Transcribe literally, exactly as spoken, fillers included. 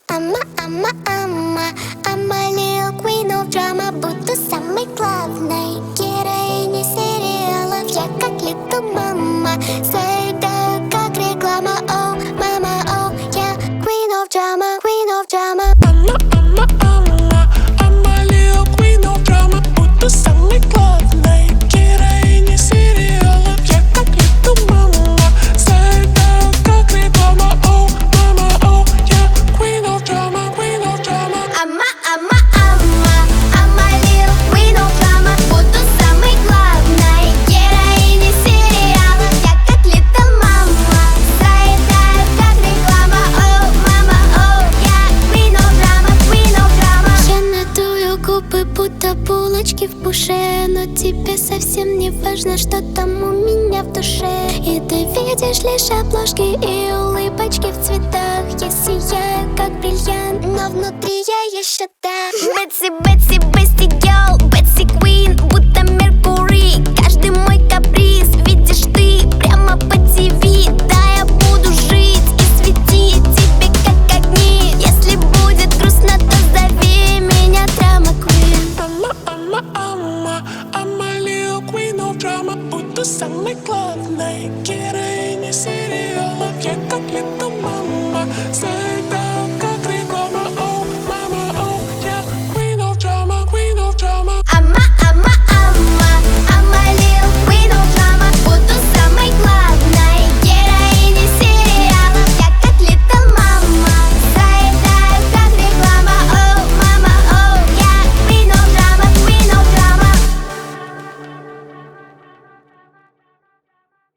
I'm a, I'm a, I'm a, I'm a little queen of drama. Буду самой главной героиней сериалов. Я как little mama, заедаю как реклама. Oh, mama, oh, yeah, queen of drama, queen of drama. I'm a, I'm a, I'm a, I'm a little queen of drama. Буду самой главной героиней сериалов. Я как little mama, заедаю как реклама. Oh, mama, oh, yeah, queen of drama, queen of drama. I'm a, I'm a, I'm a, I'm a little queen of drama. Буду самой главной героиней сериалов. Я как little mama, заедаю как реклама. Oh, mama, oh, yeah, queen of drama, queen of drama. Я надую губы, будто булочки в пуше, но тебе совсем не важно, что там у меня в душе. И ты видишь лишь обложки и улыбочки в цветах. Я сияю как бриллиант, но внутри я еще та Бетси, Бетси, Бести, girl.